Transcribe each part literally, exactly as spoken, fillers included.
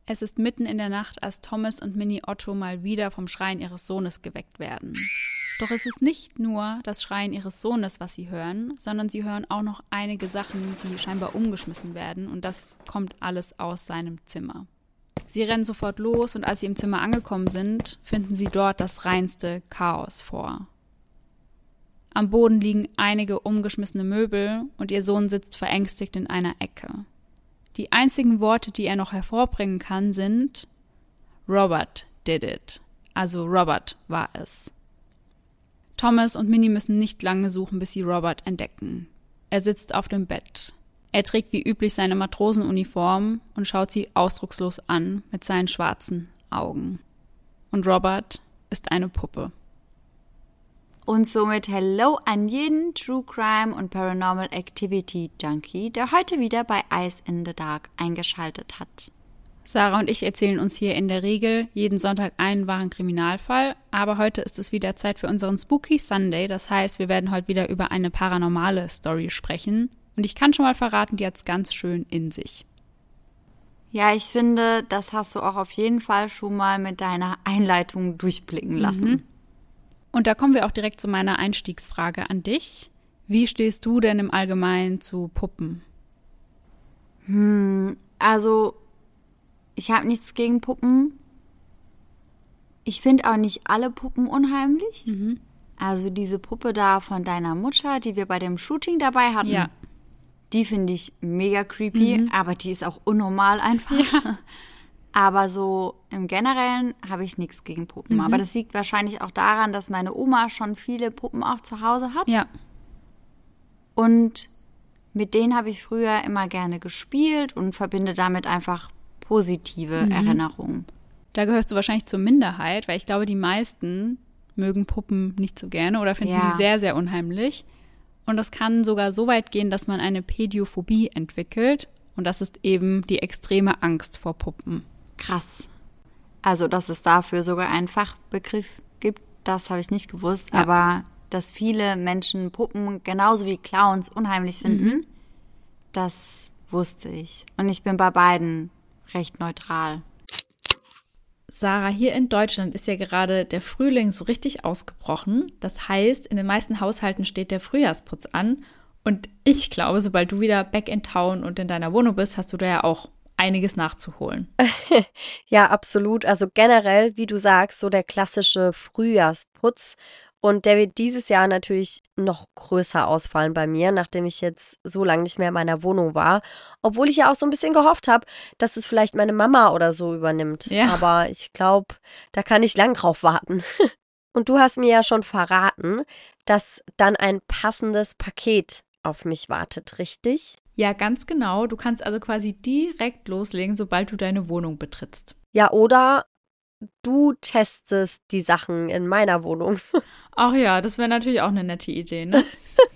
Es ist mitten in der Nacht, als Thomas und Minnie Otto mal wieder vom Schreien ihres Sohnes geweckt werden. Doch es ist nicht nur das Schreien ihres Sohnes, was sie hören, sondern sie hören auch noch einige Sachen, die scheinbar umgeschmissen werden, und das kommt alles aus seinem Zimmer. Sie rennen sofort los, und als sie im Zimmer angekommen sind, finden sie dort das reinste Chaos vor. Am Boden liegen einige umgeschmissene Möbel und ihr Sohn sitzt verängstigt in einer Ecke. Die einzigen Worte, die er noch hervorbringen kann, sind Robert did it. Also Robert war es. Thomas und Minnie müssen nicht lange suchen, bis sie Robert entdecken. Er sitzt auf dem Bett. Er trägt wie üblich seine Matrosenuniform und schaut sie ausdruckslos an mit seinen schwarzen Augen. Und Robert ist eine Puppe. Und somit Hello an jeden True Crime und Paranormal Activity Junkie, der heute wieder bei Eyes in the Dark eingeschaltet hat. Sarah und ich erzählen uns hier in der Regel jeden Sonntag einen wahren Kriminalfall, aber heute ist es wieder Zeit für unseren Spooky Sunday. Das heißt, wir werden heute wieder über eine paranormale Story sprechen. Und ich kann schon mal verraten, die hat es ganz schön in sich. Ja, ich finde, das hast du auch auf jeden Fall schon mal mit deiner Einleitung durchblicken lassen. Mhm. Und da kommen wir auch direkt zu meiner Einstiegsfrage an dich. Wie stehst du denn im Allgemeinen zu Puppen? Hm, also ich habe nichts gegen Puppen. Ich finde auch nicht alle Puppen unheimlich. Mhm. Also diese Puppe da von deiner Mutter, die wir bei dem Shooting dabei hatten, Ja. Die finde ich mega creepy, Mhm. aber die ist auch unnormal einfach. Ja. Aber so im Generellen habe ich nichts gegen Puppen. Mhm. Aber das liegt wahrscheinlich auch daran, dass meine Oma schon viele Puppen auch zu Hause hat. Ja. Und mit denen habe ich früher immer gerne gespielt und verbinde damit einfach positive Mhm. Erinnerungen. Da gehörst du wahrscheinlich zur Minderheit, weil ich glaube, die meisten mögen Puppen nicht so gerne oder finden Ja. die sehr, sehr unheimlich. Und das kann sogar so weit gehen, dass man eine Pädiophobie entwickelt. Und das ist eben die extreme Angst vor Puppen. Krass. Also, dass es dafür sogar einen Fachbegriff gibt, das habe ich nicht gewusst. Ja. Aber dass viele Menschen Puppen genauso wie Clowns unheimlich finden, Mhm. das wusste ich. Und ich bin bei beiden recht neutral. Sarah, hier in Deutschland ist ja gerade der Frühling so richtig ausgebrochen. Das heißt, in den meisten Haushalten steht der Frühjahrsputz an. Und ich glaube, sobald du wieder back in town und in deiner Wohnung bist, hast du da ja auch einiges nachzuholen. Ja, absolut. Also generell, wie du sagst, so der klassische Frühjahrsputz. Und der wird dieses Jahr natürlich noch größer ausfallen bei mir, nachdem ich jetzt so lange nicht mehr in meiner Wohnung war. Obwohl ich ja auch so ein bisschen gehofft habe, dass es vielleicht meine Mama oder so übernimmt. Ja. Aber ich glaube, da kann ich lang drauf warten. Und du hast mir ja schon verraten, dass dann ein passendes Paket auf mich wartet, richtig? Ja, ganz genau. Du kannst also quasi direkt loslegen, sobald du deine Wohnung betrittst. Ja, oder du testest die Sachen in meiner Wohnung. Ach ja, das wäre natürlich auch eine nette Idee, ne?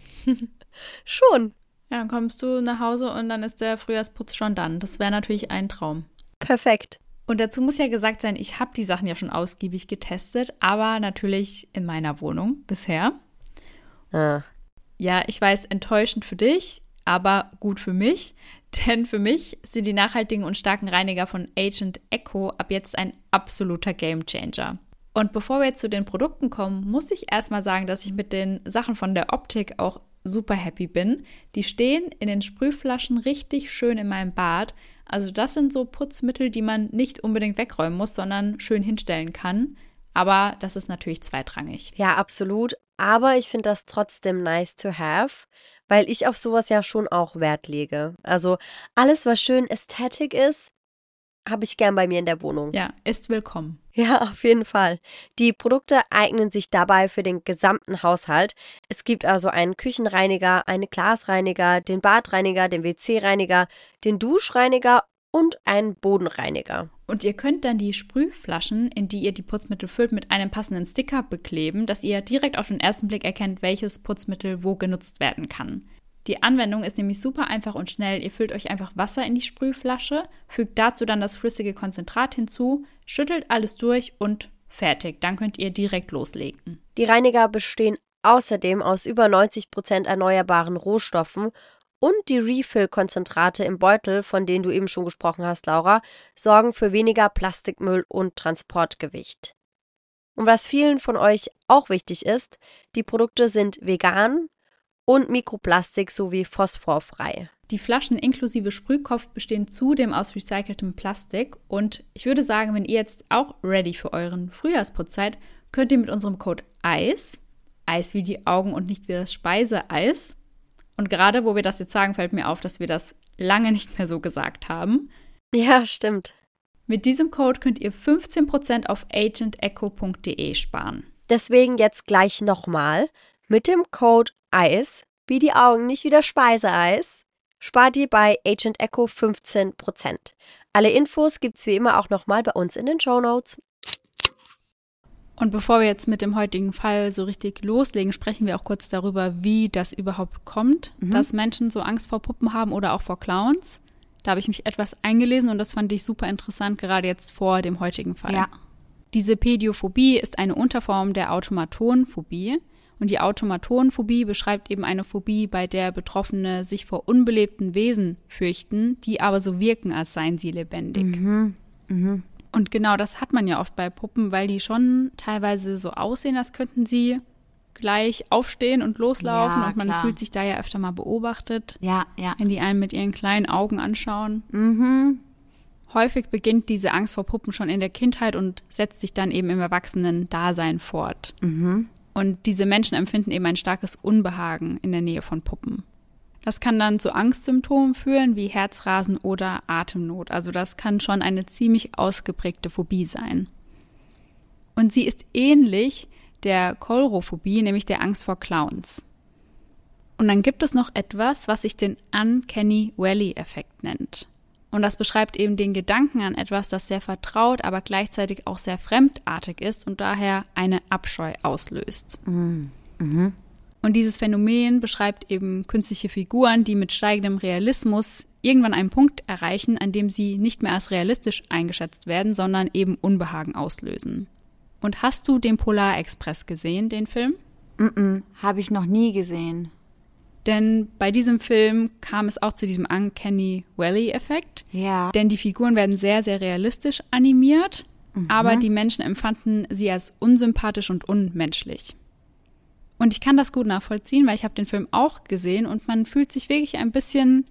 Schon. Ja, dann kommst du nach Hause und dann ist der Frühjahrsputz schon dann. Das wäre natürlich ein Traum. Perfekt. Und dazu muss ja gesagt sein, ich habe die Sachen ja schon ausgiebig getestet, aber natürlich in meiner Wohnung bisher. Ah. Ja, ich weiß, enttäuschend für dich, aber gut für mich. Denn für mich sind die nachhaltigen und starken Reiniger von Agent Echo ab jetzt ein absoluter Gamechanger. Und bevor wir jetzt zu den Produkten kommen, muss ich erstmal sagen, dass ich mit den Sachen von der Optik auch super happy bin. Die stehen in den Sprühflaschen richtig schön in meinem Bad. Also das sind so Putzmittel, die man nicht unbedingt wegräumen muss, sondern schön hinstellen kann. Aber das ist natürlich zweitrangig. Ja, absolut. Aber ich finde das trotzdem nice to have, weil ich auf sowas ja schon auch Wert lege. Also alles, was schön Ästhetik ist, habe ich gern bei mir in der Wohnung. Ja, ist willkommen. Ja, auf jeden Fall. Die Produkte eignen sich dabei für den gesamten Haushalt. Es gibt also einen Küchenreiniger, einen Glasreiniger, den Badreiniger, den W C-Reiniger, den Duschreiniger und einen Bodenreiniger. Und ihr könnt dann die Sprühflaschen, in die ihr die Putzmittel füllt, mit einem passenden Sticker bekleben, dass ihr direkt auf den ersten Blick erkennt, welches Putzmittel wo genutzt werden kann. Die Anwendung ist nämlich super einfach und schnell. Ihr füllt euch einfach Wasser in die Sprühflasche, fügt dazu dann das flüssige Konzentrat hinzu, schüttelt alles durch und fertig. Dann könnt ihr direkt loslegen. Die Reiniger bestehen außerdem aus über neunzig Prozent erneuerbaren Rohstoffen und die Refill-Konzentrate im Beutel, von denen du eben schon gesprochen hast, Laura, sorgen für weniger Plastikmüll und Transportgewicht. Und was vielen von euch auch wichtig ist, die Produkte sind vegan und Mikroplastik sowie phosphorfrei. Die Flaschen inklusive Sprühkopf bestehen zudem aus recyceltem Plastik und ich würde sagen, wenn ihr jetzt auch ready für euren Frühjahrsputz seid, könnt ihr mit unserem Code EIS, Eis wie die Augen und nicht wie das Speiseeis, und gerade wo wir das jetzt sagen, fällt mir auf, dass wir das lange nicht mehr so gesagt haben. Ja, stimmt. Mit diesem Code könnt ihr fünfzehn Prozent auf agent echo punkt de sparen. Deswegen jetzt gleich nochmal. Mit dem Code EIS, wie die Augen, nicht wie das Speiseeis, spart ihr bei Agent Echo fünfzehn Prozent. Alle Infos gibt's wie immer auch nochmal bei uns in den Shownotes. Und bevor wir jetzt mit dem heutigen Fall so richtig loslegen, sprechen wir auch kurz darüber, wie das überhaupt kommt, mhm. dass Menschen so Angst vor Puppen haben oder auch vor Clowns. Da habe ich mich etwas eingelesen und das fand ich super interessant, gerade jetzt vor dem heutigen Fall. Ja. Diese Pädiophobie ist eine Unterform der Automatonphobie. Und die Automatonphobie beschreibt eben eine Phobie, bei der Betroffene sich vor unbelebten Wesen fürchten, die aber so wirken, als seien sie lebendig. Mhm. Mhm. Und genau das hat man ja oft bei Puppen, weil die schon teilweise so aussehen, als könnten sie gleich aufstehen und loslaufen. Ja, und man klar. fühlt sich da ja öfter mal beobachtet, Ja, ja. wenn die einen mit ihren kleinen Augen anschauen. Mhm. Häufig beginnt diese Angst vor Puppen schon in der Kindheit und setzt sich dann eben im Erwachsenen-Dasein fort. Mhm. Und diese Menschen empfinden eben ein starkes Unbehagen in der Nähe von Puppen. Das kann dann zu Angstsymptomen führen, wie Herzrasen oder Atemnot. Also das kann schon eine ziemlich ausgeprägte Phobie sein. Und sie ist ähnlich der Coulrophobie, nämlich der Angst vor Clowns. Und dann gibt es noch etwas, was sich den Uncanny Valley-Effekt nennt. Und das beschreibt eben den Gedanken an etwas, das sehr vertraut, aber gleichzeitig auch sehr fremdartig ist und daher eine Abscheu auslöst. Mhm. Mhm. Und dieses Phänomen beschreibt eben künstliche Figuren, die mit steigendem Realismus irgendwann einen Punkt erreichen, an dem sie nicht mehr als realistisch eingeschätzt werden, sondern eben Unbehagen auslösen. Und hast du den Polar Express gesehen, den Film? Mhm. Habe ich noch nie gesehen. Denn bei diesem Film kam es auch zu diesem Uncanny Valley-Effekt. Ja. Denn die Figuren werden sehr, sehr realistisch animiert, Mhm. aber die Menschen empfanden sie als unsympathisch und unmenschlich. Und ich kann das gut nachvollziehen, weil ich habe den Film auch gesehen und man fühlt sich wirklich ein bisschen,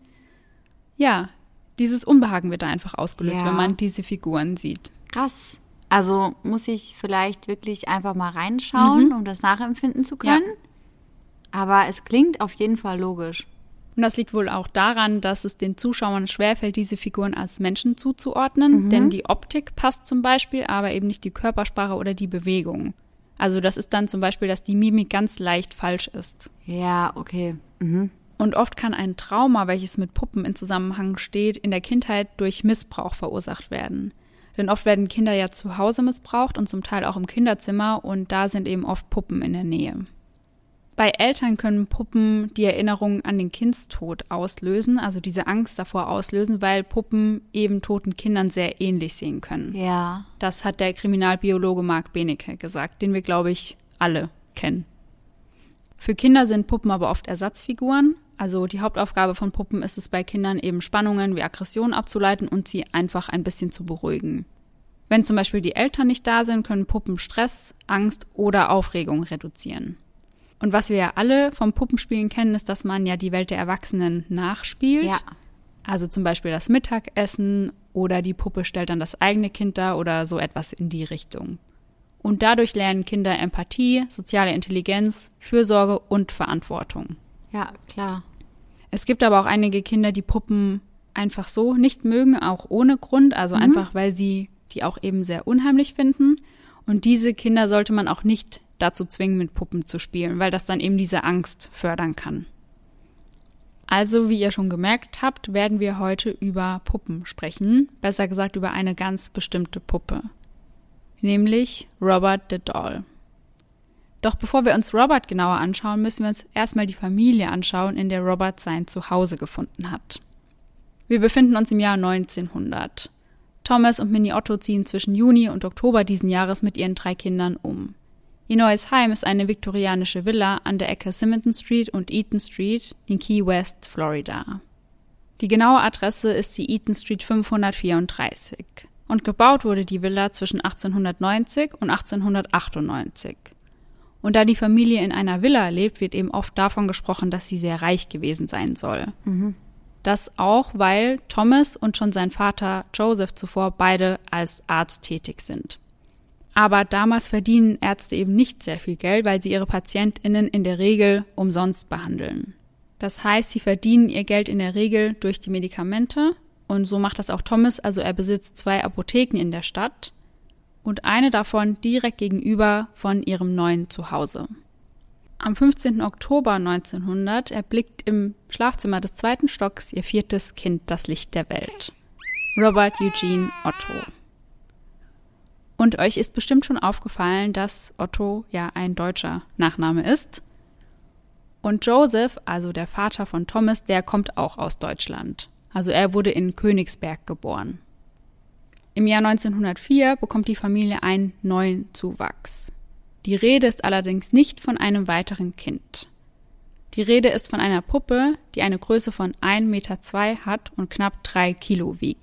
ja, dieses Unbehagen wird da einfach ausgelöst, Ja. wenn man diese Figuren sieht. Krass. Also muss ich vielleicht wirklich einfach mal reinschauen, Mhm. um das nachempfinden zu können. Ja. Aber es klingt auf jeden Fall logisch. Und das liegt wohl auch daran, dass es den Zuschauern schwerfällt, diese Figuren als Menschen zuzuordnen, Mhm. denn die Optik passt zum Beispiel, aber eben nicht die Körpersprache oder die Bewegung. Also das ist dann zum Beispiel, dass die Mimik ganz leicht falsch ist. Ja, okay. Mhm. Und oft kann ein Trauma, welches mit Puppen in Zusammenhang steht, in der Kindheit durch Missbrauch verursacht werden. Denn oft werden Kinder ja zu Hause missbraucht und zum Teil auch im Kinderzimmer und da sind eben oft Puppen in der Nähe. Bei Eltern können Puppen die Erinnerung an den Kindstod auslösen, also diese Angst davor auslösen, weil Puppen eben toten Kindern sehr ähnlich sehen können. Ja. Das hat der Kriminalbiologe Marc Benecke gesagt, den wir, glaube ich, alle kennen. Für Kinder sind Puppen aber oft Ersatzfiguren. Also die Hauptaufgabe von Puppen ist es bei Kindern eben Spannungen wie Aggressionen abzuleiten und sie einfach ein bisschen zu beruhigen. Wenn zum Beispiel die Eltern nicht da sind, können Puppen Stress, Angst oder Aufregung reduzieren. Und was wir ja alle vom Puppenspielen kennen, ist, dass man ja die Welt der Erwachsenen nachspielt. Ja. Also zum Beispiel das Mittagessen oder die Puppe stellt dann das eigene Kind dar oder so etwas in die Richtung. Und dadurch lernen Kinder Empathie, soziale Intelligenz, Fürsorge und Verantwortung. Ja, klar. Es gibt aber auch einige Kinder, die Puppen einfach so nicht mögen, auch ohne Grund, also Mhm. einfach, weil sie die auch eben sehr unheimlich finden. Und diese Kinder sollte man auch nicht dazu zwingen, mit Puppen zu spielen, weil das dann eben diese Angst fördern kann. Also, wie ihr schon gemerkt habt, werden wir heute über Puppen sprechen, besser gesagt über eine ganz bestimmte Puppe, nämlich Robert the Doll. Doch bevor wir uns Robert genauer anschauen, müssen wir uns erstmal die Familie anschauen, in der Robert sein Zuhause gefunden hat. Wir befinden uns im Jahr neunzehnhundert. Thomas und Minnie Otto ziehen zwischen Juni und Oktober diesen Jahres mit ihren drei Kindern um. Ihr neues Heim ist eine viktorianische Villa an der Ecke Simonton Street und Eaton Street in Key West, Florida. Die genaue Adresse ist die Eaton Street fünfhundertvierunddreißig und gebaut wurde die Villa zwischen achtzehnhundertneunzig und achtzehnhundertachtundneunzig. Und da die Familie in einer Villa lebt, wird eben oft davon gesprochen, dass sie sehr reich gewesen sein soll. Mhm. Das auch, weil Thomas und schon sein Vater Joseph zuvor beide als Arzt tätig sind. Aber damals verdienen Ärzte eben nicht sehr viel Geld, weil sie ihre PatientInnen in der Regel umsonst behandeln. Das heißt, sie verdienen ihr Geld in der Regel durch die Medikamente und so macht das auch Thomas, also er besitzt zwei Apotheken in der Stadt und eine davon direkt gegenüber von ihrem neuen Zuhause. Am fünfzehnten Oktober neunzehnhundert erblickt im Schlafzimmer des zweiten Stocks ihr viertes Kind das Licht der Welt, Robert Eugene Otto. Und euch ist bestimmt schon aufgefallen, dass Otto ja ein deutscher Nachname ist. Und Joseph, also der Vater von Thomas, der kommt auch aus Deutschland. Also er wurde in Königsberg geboren. Im Jahr neunzehnhundertvier bekommt die Familie einen neuen Zuwachs. Die Rede ist allerdings nicht von einem weiteren Kind. Die Rede ist von einer Puppe, die eine Größe von ein Meter zwei hat und knapp drei Kilo wiegt.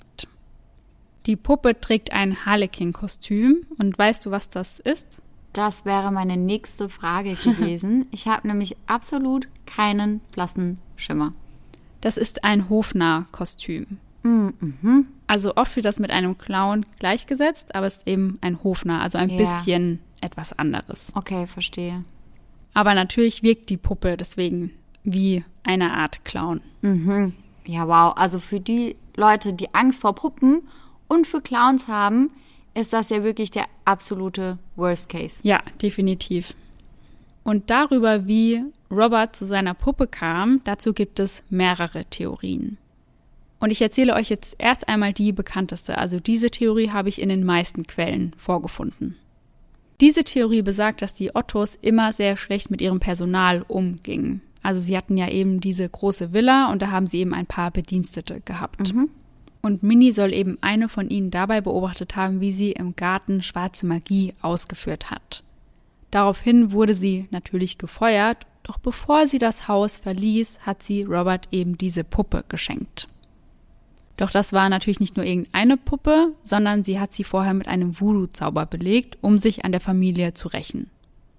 Die Puppe trägt ein Harlequin-Kostüm und weißt du, was das ist? Das wäre meine nächste Frage gewesen. Ich habe nämlich absolut keinen blassen Schimmer. Das ist ein Hofnarr-Kostüm. Mhm. Also oft wird das mit einem Clown gleichgesetzt, aber es ist eben ein Hofnarr, also ein Ja. bisschen etwas anderes. Okay, verstehe. Aber natürlich wirkt die Puppe deswegen wie eine Art Clown. Mhm. Ja, wow. Also für die Leute, die Angst vor Puppen und für Clowns haben, ist das ja wirklich der absolute Worst Case. Ja, definitiv. Und darüber, wie Robert zu seiner Puppe kam, dazu gibt es mehrere Theorien. Und ich erzähle euch jetzt erst einmal die bekannteste. Also diese Theorie habe ich in den meisten Quellen vorgefunden. Diese Theorie besagt, dass die Ottos immer sehr schlecht mit ihrem Personal umgingen. Also sie hatten ja eben diese große Villa und da haben sie eben ein paar Bedienstete gehabt. Mhm. Und Minnie soll eben eine von ihnen dabei beobachtet haben, wie sie im Garten schwarze Magie ausgeführt hat. Daraufhin wurde sie natürlich gefeuert, doch bevor sie das Haus verließ, hat sie Robert eben diese Puppe geschenkt. Doch das war natürlich nicht nur irgendeine Puppe, sondern sie hat sie vorher mit einem Voodoo-Zauber belegt, um sich an der Familie zu rächen.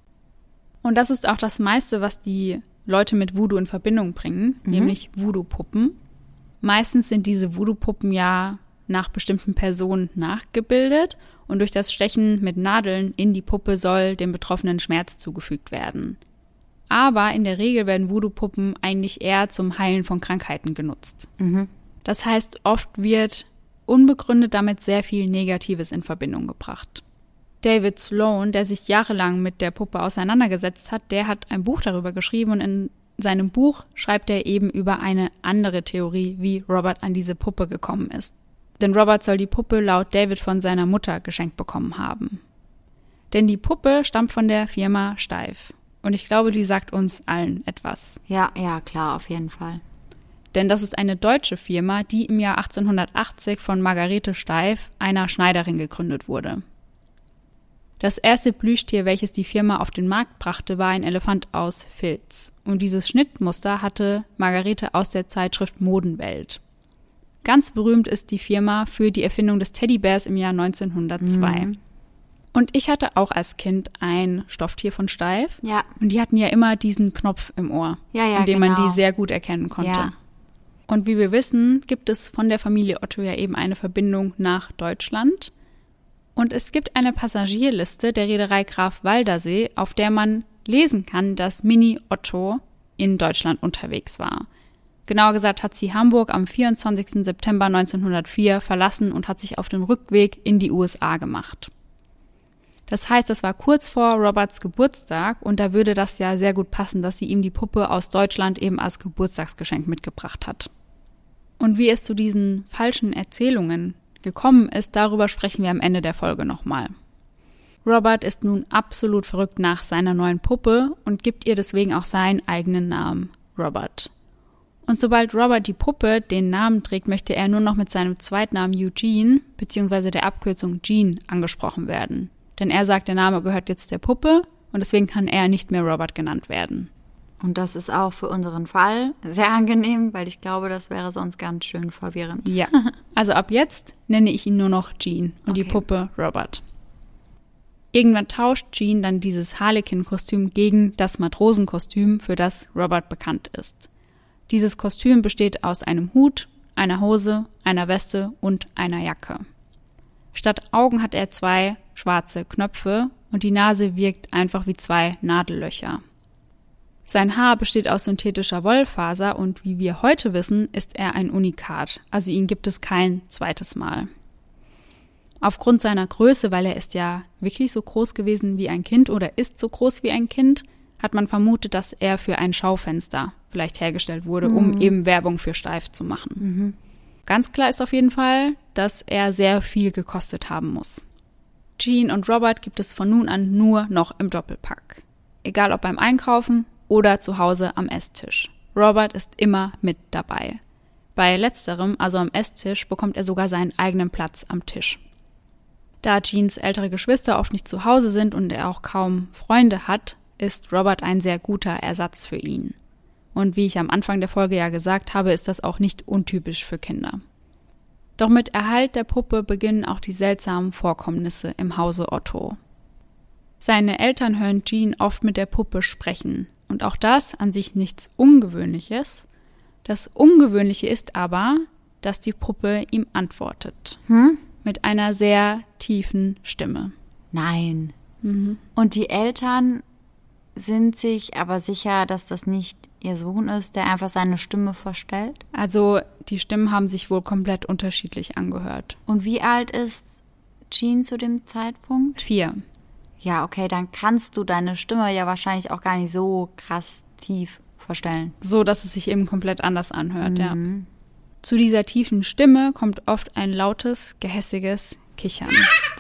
Und das ist auch das meiste, was die Leute mit Voodoo in Verbindung bringen, Mhm. nämlich Voodoo-Puppen. Meistens sind diese Voodoo-Puppen ja nach bestimmten Personen nachgebildet und durch das Stechen mit Nadeln in die Puppe soll dem Betroffenen Schmerz zugefügt werden. Aber in der Regel werden Voodoo-Puppen eigentlich eher zum Heilen von Krankheiten genutzt. Mhm. Das heißt, oft wird unbegründet damit sehr viel Negatives in Verbindung gebracht. David Sloan, der sich jahrelang mit der Puppe auseinandergesetzt hat, der hat ein Buch darüber geschrieben und in seinem Buch schreibt er eben über eine andere Theorie, wie Robert an diese Puppe gekommen ist. Denn Robert soll die Puppe laut David von seiner Mutter geschenkt bekommen haben. Denn die Puppe stammt von der Firma Steiff. Und ich glaube, die sagt uns allen etwas. Ja, ja, klar, auf jeden Fall. Denn das ist eine deutsche Firma, die im Jahr achtzehnhundertachtzig von Margarete Steiff, einer Schneiderin, gegründet wurde. Das erste Plüschtier, welches die Firma auf den Markt brachte, war ein Elefant aus Filz. Und dieses Schnittmuster hatte Margarete aus der Zeitschrift Modenwelt. Ganz berühmt ist die Firma für die Erfindung des Teddybärs im Jahr neunzehnhundertzwei. Mhm. Und ich hatte auch als Kind ein Stofftier von Steiff. Ja. Und die hatten ja immer diesen Knopf im Ohr, Ja, ja, in dem genau. man die sehr gut erkennen konnte. Ja. Und wie wir wissen, gibt es von der Familie Otto ja eben eine Verbindung nach Deutschland. Und es gibt eine Passagierliste der Reederei Graf Waldersee, auf der man lesen kann, dass Minnie Otto in Deutschland unterwegs war. Genauer gesagt hat sie Hamburg am vierundzwanzigsten September neunzehnhundertvier verlassen und hat sich auf den Rückweg in die U S A gemacht. Das heißt, das war kurz vor Roberts Geburtstag und da würde das ja sehr gut passen, dass sie ihm die Puppe aus Deutschland eben als Geburtstagsgeschenk mitgebracht hat. Und wie es zu diesen falschen Erzählungen gekommen ist, darüber sprechen wir am Ende der Folge nochmal. Robert ist nun absolut verrückt nach seiner neuen Puppe und gibt ihr deswegen auch seinen eigenen Namen, Robert. Und sobald Robert die Puppe den Namen trägt, möchte er nur noch mit seinem Zweitnamen Eugene bzw. der Abkürzung Gene angesprochen werden. Denn er sagt, der Name gehört jetzt der Puppe und deswegen kann er nicht mehr Robert genannt werden. Und das ist auch für unseren Fall sehr angenehm, weil ich glaube, das wäre sonst ganz schön verwirrend. Ja, also ab jetzt nenne ich ihn nur noch Gene und Okay. die Puppe Robert. Irgendwann tauscht Gene dann dieses Harlequin-Kostüm gegen das Matrosenkostüm, für das Robert bekannt ist. Dieses Kostüm besteht aus einem Hut, einer Hose, einer Weste und einer Jacke. Statt Augen hat er zwei schwarze Knöpfe und die Nase wirkt einfach wie zwei Nadellöcher. Sein Haar besteht aus synthetischer Wollfaser und wie wir heute wissen, ist er ein Unikat, also ihn gibt es kein zweites Mal. Aufgrund seiner Größe, weil er ist ja wirklich so groß gewesen wie ein Kind oder ist so groß wie ein Kind, hat man vermutet, dass er für ein Schaufenster vielleicht hergestellt wurde, um Mhm. eben Werbung für Steiff zu machen. Mhm. Ganz klar ist auf jeden Fall, dass er sehr viel gekostet haben muss. Gene und Robert gibt es von nun an nur noch im Doppelpack. Egal ob beim Einkaufen oder zu Hause am Esstisch. Robert ist immer mit dabei. Bei letzterem, also am Esstisch, bekommt er sogar seinen eigenen Platz am Tisch. Da Genes ältere Geschwister oft nicht zu Hause sind und er auch kaum Freunde hat, ist Robert ein sehr guter Ersatz für ihn. Und wie ich am Anfang der Folge ja gesagt habe, ist das auch nicht untypisch für Kinder. Doch mit Erhalt der Puppe beginnen auch die seltsamen Vorkommnisse im Hause Otto. Seine Eltern hören Gene oft mit der Puppe sprechen. Und auch das an sich nichts Ungewöhnliches. Das Ungewöhnliche ist aber, dass die Puppe ihm antwortet. Hm? Mit einer sehr tiefen Stimme. Nein. Mhm. Und die Eltern sind sich aber sicher, dass das nicht ihr Sohn ist, der einfach seine Stimme verstellt? Also die Stimmen haben sich wohl komplett unterschiedlich angehört. Und wie alt ist Gene zu dem Zeitpunkt? Vier. Ja, okay, dann kannst du deine Stimme ja wahrscheinlich auch gar nicht so krass tief verstellen. So, dass es sich eben komplett anders anhört, ja. Mhm. Zu dieser tiefen Stimme kommt oft ein lautes, gehässiges Kichern.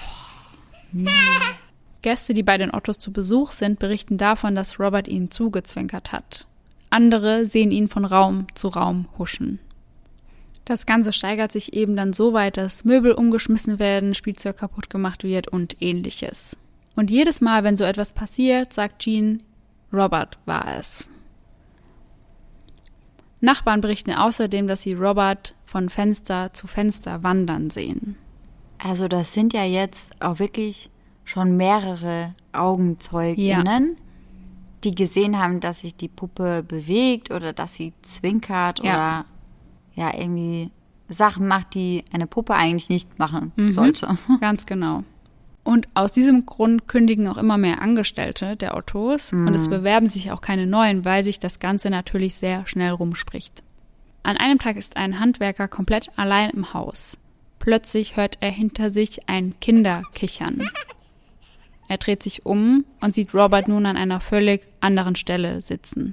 Nee. Gäste, die bei den Ottos zu Besuch sind, berichten davon, dass Robert ihnen zugezwinkert hat. Andere sehen ihn von Raum zu Raum huschen. Das Ganze steigert sich eben dann so weit, dass Möbel umgeschmissen werden, Spielzeug kaputt gemacht wird und ähnliches. Und jedes Mal, wenn so etwas passiert, sagt Gene, Robert war es. Nachbarn berichten außerdem, dass sie Robert von Fenster zu Fenster wandern sehen. Also das sind ja jetzt auch wirklich schon mehrere AugenzeugInnen, Ja. die gesehen haben, dass sich die Puppe bewegt oder dass sie zwinkert Ja. oder ja irgendwie Sachen macht, die eine Puppe eigentlich nicht machen Mhm. sollte. Ganz genau. Und aus diesem Grund kündigen auch immer mehr Angestellte der Ottos und es bewerben sich auch keine neuen, weil sich das Ganze natürlich sehr schnell rumspricht. An einem Tag ist ein Handwerker komplett allein im Haus. Plötzlich hört er hinter sich ein Kinderkichern. Er dreht sich um und sieht Robert nun an einer völlig anderen Stelle sitzen.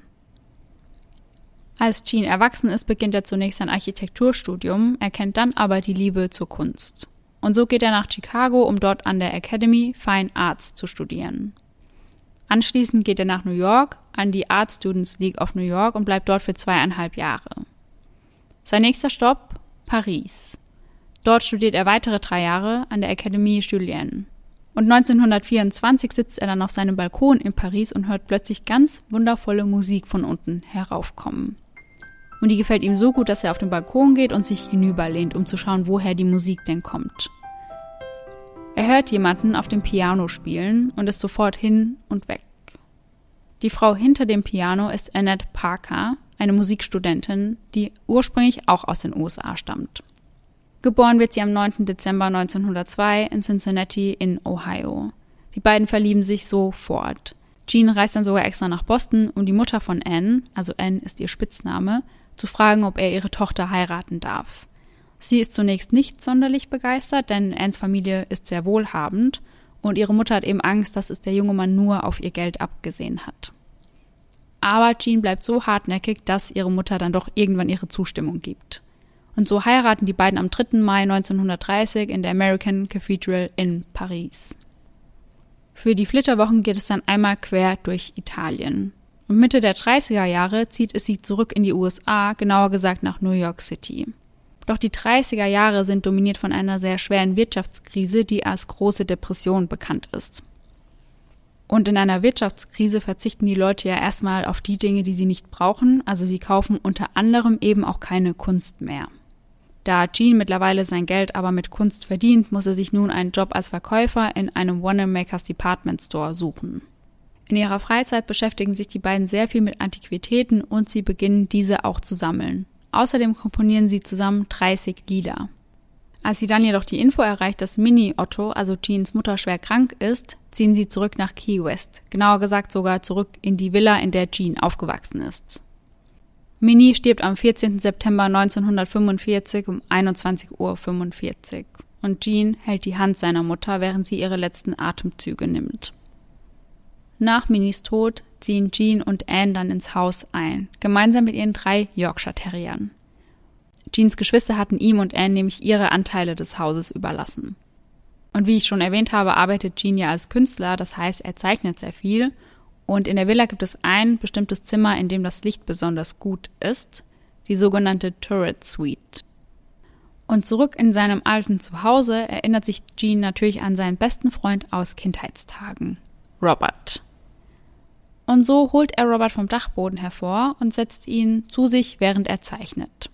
Als Gene erwachsen ist, beginnt er zunächst ein Architekturstudium, erkennt dann aber die Liebe zur Kunst. Und so geht er nach Chicago, um dort an der Academy Fine Arts zu studieren. Anschließend geht er nach New York an die Art Students League of New York und bleibt dort für zweieinhalb Jahre. Sein nächster Stopp, Paris. Dort studiert er weitere drei Jahre an der Académie Julienne. Und neunzehnhundertvierundzwanzig sitzt er dann auf seinem Balkon in Paris und hört plötzlich ganz wundervolle Musik von unten heraufkommen. Und die gefällt ihm so gut, dass er auf den Balkon geht und sich hinüberlehnt, um zu schauen, woher die Musik denn kommt. Er hört jemanden auf dem Piano spielen und ist sofort hin und weg. Die Frau hinter dem Piano ist Annette Parker, eine Musikstudentin, die ursprünglich auch aus den U S A stammt. Geboren wird sie am neunten Dezember neunzehnhundertzwei in Cincinnati in Ohio. Die beiden verlieben sich sofort. Gene reist dann sogar extra nach Boston, um die Mutter von Anne, also Anne ist ihr Spitzname, zu fragen, ob er ihre Tochter heiraten darf. Sie ist zunächst nicht sonderlich begeistert, denn Annes Familie ist sehr wohlhabend und ihre Mutter hat eben Angst, dass es der junge Mann nur auf ihr Geld abgesehen hat. Aber Gene bleibt so hartnäckig, dass ihre Mutter dann doch irgendwann ihre Zustimmung gibt. Und so heiraten die beiden am dritten Mai neunzehnhundertdreißig in der American Cathedral in Paris. Für die Flitterwochen geht es dann einmal quer durch Italien. Und Mitte der dreißiger Jahre zieht es sie zurück in die U S A, genauer gesagt nach New York City. Doch die dreißiger Jahre sind dominiert von einer sehr schweren Wirtschaftskrise, die als große Depression bekannt ist. Und in einer Wirtschaftskrise verzichten die Leute ja erstmal auf die Dinge, die sie nicht brauchen. Also sie kaufen unter anderem eben auch keine Kunst mehr. Da Gene mittlerweile sein Geld aber mit Kunst verdient, muss er sich nun einen Job als Verkäufer in einem Wanamaker's Department Store suchen. In ihrer Freizeit beschäftigen sich die beiden sehr viel mit Antiquitäten und sie beginnen, diese auch zu sammeln. Außerdem komponieren sie zusammen dreißig Lieder. Als sie dann jedoch die Info erreicht, dass Minnie Otto, also Genes Mutter, schwer krank ist, ziehen sie zurück nach Key West. Genauer gesagt sogar zurück in die Villa, in der Gene aufgewachsen ist. Minnie stirbt am vierzehnten September neunzehnhundertfünfundvierzig um einundzwanzig Uhr fünfundvierzig und Gene hält die Hand seiner Mutter, während sie ihre letzten Atemzüge nimmt. Nach Minnies Tod ziehen Gene und Anne dann ins Haus ein, gemeinsam mit ihren drei Yorkshire Terriern. Genes Geschwister hatten ihm und Anne nämlich ihre Anteile des Hauses überlassen. Und wie ich schon erwähnt habe, arbeitet Gene ja als Künstler, das heißt, er zeichnet sehr viel. Und in der Villa gibt es ein bestimmtes Zimmer, in dem das Licht besonders gut ist, die sogenannte Turret Suite. Und zurück in seinem alten Zuhause erinnert sich Gene natürlich an seinen besten Freund aus Kindheitstagen, Robert. Und so holt er Robert vom Dachboden hervor und setzt ihn zu sich, während er zeichnet.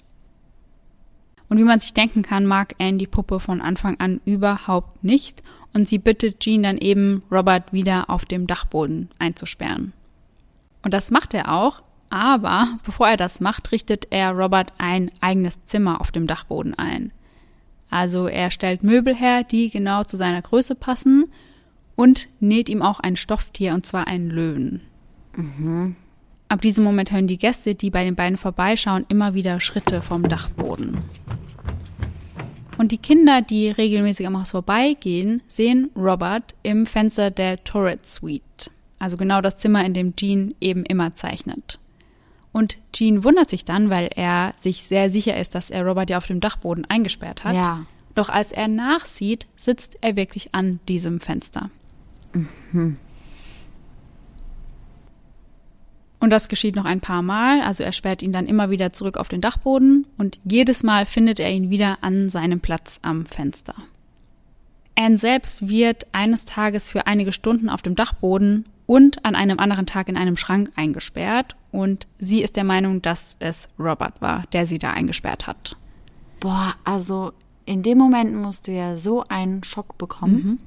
Und wie man sich denken kann, mag Anne die Puppe von Anfang an überhaupt nicht und sie bittet Gene dann eben, Robert wieder auf dem Dachboden einzusperren. Und das macht er auch, aber bevor er das macht, richtet er Robert ein eigenes Zimmer auf dem Dachboden ein. Also er stellt Möbel her, die genau zu seiner Größe passen und näht ihm auch ein Stofftier, und zwar einen Löwen. Mhm. Ab diesem Moment hören die Gäste, die bei den beiden vorbeischauen, immer wieder Schritte vom Dachboden. Und die Kinder, die regelmäßig am Haus vorbeigehen, sehen Robert im Fenster der Turret Suite. Also genau das Zimmer, in dem Gene eben immer zeichnet. Und Gene wundert sich dann, weil er sich sehr sicher ist, dass er Robert ja auf dem Dachboden eingesperrt hat. Ja. Doch als er nachsieht, sitzt er wirklich an diesem Fenster. Mhm. Und das geschieht noch ein paar Mal, also er sperrt ihn dann immer wieder zurück auf den Dachboden und jedes Mal findet er ihn wieder an seinem Platz am Fenster. Anne selbst wird eines Tages für einige Stunden auf dem Dachboden und an einem anderen Tag in einem Schrank eingesperrt und sie ist der Meinung, dass es Robert war, der sie da eingesperrt hat. Boah, also in dem Moment musst du ja so einen Schock bekommen. Mhm.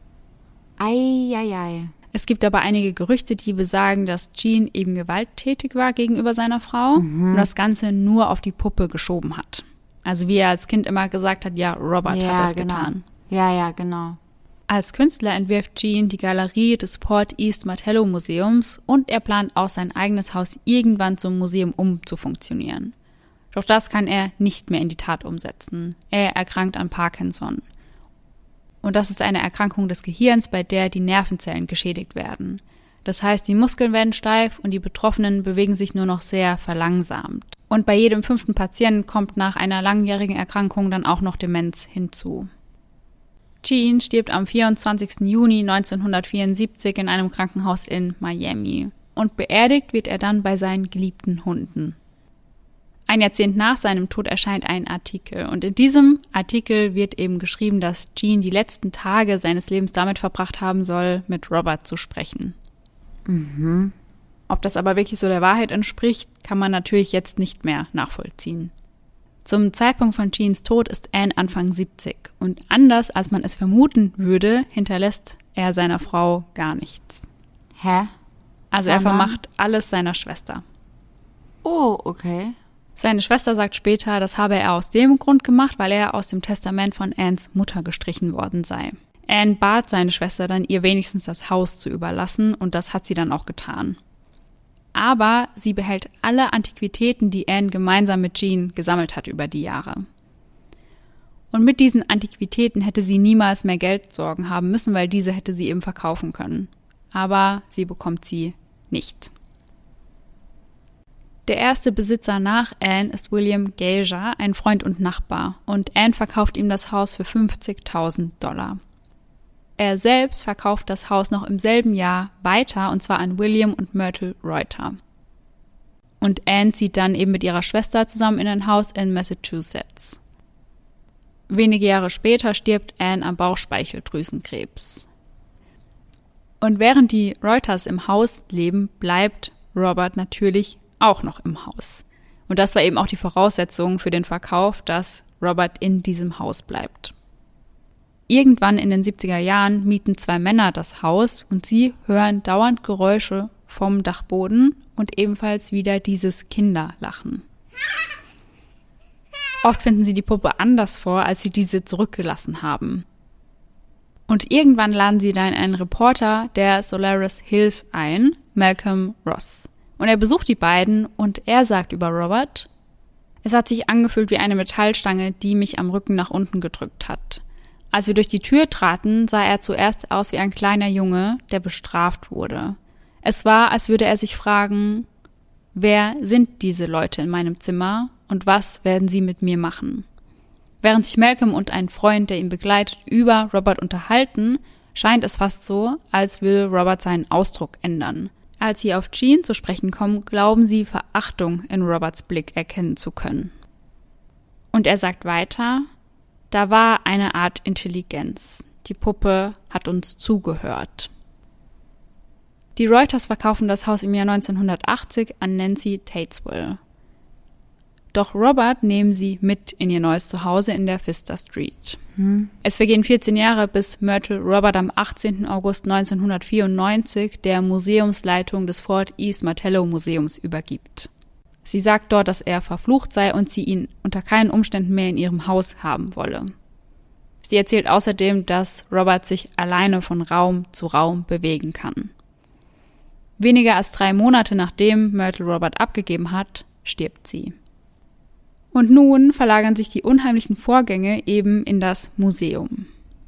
Ei, ei, ei. Es gibt aber einige Gerüchte, die besagen, dass Gene eben gewalttätig war gegenüber seiner Frau Mhm. und das Ganze nur auf die Puppe geschoben hat. Also wie er als Kind immer gesagt hat, ja, Robert Ja, hat das genau. getan. Ja, ja, genau. Als Künstler entwirft Gene die Galerie des Port East Martello Museums und er plant auch sein eigenes Haus irgendwann zum Museum umzufunktionieren. Doch das kann er nicht mehr in die Tat umsetzen. Er erkrankt an Parkinson. Und das ist eine Erkrankung des Gehirns, bei der die Nervenzellen geschädigt werden. Das heißt, die Muskeln werden steif und die Betroffenen bewegen sich nur noch sehr verlangsamt. Und bei jedem fünften Patienten kommt nach einer langjährigen Erkrankung dann auch noch Demenz hinzu. Gene stirbt am vierundzwanzigsten Juni neunzehnhundertvierundsiebzig in einem Krankenhaus in Miami. Und beerdigt wird er dann bei seinen geliebten Hunden. Ein Jahrzehnt nach seinem Tod erscheint ein Artikel und in diesem Artikel wird eben geschrieben, dass Gene die letzten Tage seines Lebens damit verbracht haben soll, mit Robert zu sprechen. Mhm. Ob das aber wirklich so der Wahrheit entspricht, kann man natürlich jetzt nicht mehr nachvollziehen. Zum Zeitpunkt von Genes Tod ist Anne Anfang siebzig und anders als man es vermuten würde, hinterlässt er seiner Frau gar nichts. Hä? Also er Sondern? vermacht alles seiner Schwester. Oh, okay. Seine Schwester sagt später, das habe er aus dem Grund gemacht, weil er aus dem Testament von Annes Mutter gestrichen worden sei. Anne bat seine Schwester dann, ihr wenigstens das Haus zu überlassen und das hat sie dann auch getan. Aber sie behält alle Antiquitäten, die Anne gemeinsam mit Gene gesammelt hat über die Jahre. Und mit diesen Antiquitäten hätte sie niemals mehr Geldsorgen haben müssen, weil diese hätte sie eben verkaufen können. Aber sie bekommt sie nicht. Der erste Besitzer nach Anne ist William Geiger, ein Freund und Nachbar, und Anne verkauft ihm das Haus für fünfzigtausend Dollar. Er selbst verkauft das Haus noch im selben Jahr weiter, und zwar an William und Myrtle Reuter. Und Anne zieht dann eben mit ihrer Schwester zusammen in ein Haus in Massachusetts. Wenige Jahre später stirbt Anne am Bauchspeicheldrüsenkrebs. Und während die Reuters im Haus leben, bleibt Robert natürlich auch noch im Haus. Und das war eben auch die Voraussetzung für den Verkauf, dass Robert in diesem Haus bleibt. Irgendwann in den siebziger Jahren mieten zwei Männer das Haus und sie hören dauernd Geräusche vom Dachboden und ebenfalls wieder dieses Kinderlachen. Oft finden sie die Puppe anders vor, als sie diese zurückgelassen haben. Und irgendwann laden sie dann einen Reporter der Solaris Hills ein, Malcolm Ross. Und er besucht die beiden und er sagt über Robert: Es hat sich angefühlt wie eine Metallstange, die mich am Rücken nach unten gedrückt hat. Als wir durch die Tür traten, sah er zuerst aus wie ein kleiner Junge, der bestraft wurde. Es war, als würde er sich fragen: Wer sind diese Leute in meinem Zimmer und was werden sie mit mir machen? Während sich Malcolm und ein Freund, der ihn begleitet, über Robert unterhalten, scheint es fast so, als würde Robert seinen Ausdruck ändern. Als sie auf Jean zu sprechen kommen, glauben sie, Verachtung in Roberts Blick erkennen zu können. Und er sagt weiter: Da war eine Art Intelligenz. Die Puppe hat uns zugehört. Die Reuters verkaufen das Haus im Jahr neunzehnhundertachtzig an Nancy Tatesville. Doch Robert nehmen sie mit in ihr neues Zuhause in der Pfister Street. Hm. Es vergehen vierzehn Jahre, bis Myrtle Robert am achtzehnten August neunzehnhundertvierundneunzig der Museumsleitung des Fort East Martello Museums übergibt. Sie sagt dort, dass er verflucht sei und sie ihn unter keinen Umständen mehr in ihrem Haus haben wolle. Sie erzählt außerdem, dass Robert sich alleine von Raum zu Raum bewegen kann. Weniger als drei Monate nachdem Myrtle Robert abgegeben hat, stirbt sie. Und nun verlagern sich die unheimlichen Vorgänge eben in das Museum.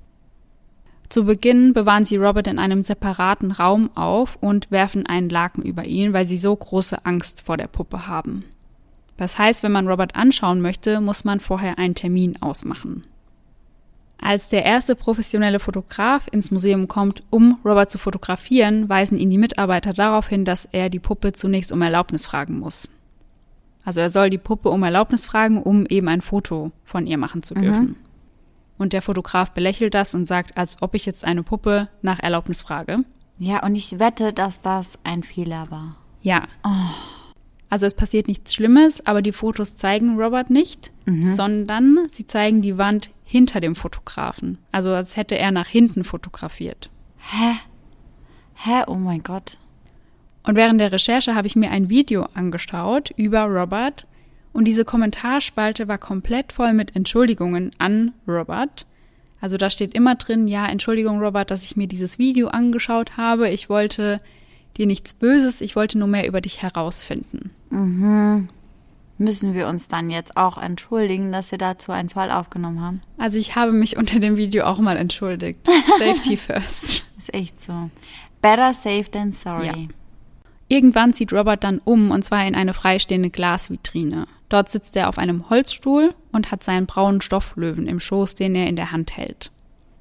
Zu Beginn bewahren sie Robert in einem separaten Raum auf und werfen einen Laken über ihn, weil sie so große Angst vor der Puppe haben. Das heißt, wenn man Robert anschauen möchte, muss man vorher einen Termin ausmachen. Als der erste professionelle Fotograf ins Museum kommt, um Robert zu fotografieren, weisen ihn die Mitarbeiter darauf hin, dass er die Puppe zunächst um Erlaubnis fragen muss. Also er soll die Puppe um Erlaubnis fragen, um eben ein Foto von ihr machen zu dürfen. Mhm. Und der Fotograf belächelt das und sagt, als ob ich jetzt eine Puppe nach Erlaubnis frage. Ja, und ich wette, dass das ein Fehler war. Ja. Oh. Also es passiert nichts Schlimmes, aber die Fotos zeigen Robert nicht, mhm. sondern sie zeigen die Wand hinter dem Fotografen. Also als hätte er nach hinten fotografiert. Hä? Hä? Oh mein Gott. Und während der Recherche habe ich mir ein Video angeschaut über Robert und diese Kommentarspalte war komplett voll mit Entschuldigungen an Robert. Also da steht immer drin, ja, Entschuldigung Robert, dass ich mir dieses Video angeschaut habe. Ich wollte dir nichts Böses, ich wollte nur mehr über dich herausfinden. Mhm. Müssen wir uns dann jetzt auch entschuldigen, dass wir dazu einen Fall aufgenommen haben? Also ich habe mich unter dem Video auch mal entschuldigt. Safety first. Ist echt so. Better safe than sorry. Ja. Irgendwann zieht Robert dann um, und zwar in eine freistehende Glasvitrine. Dort sitzt er auf einem Holzstuhl und hat seinen braunen Stofflöwen im Schoß, den er in der Hand hält.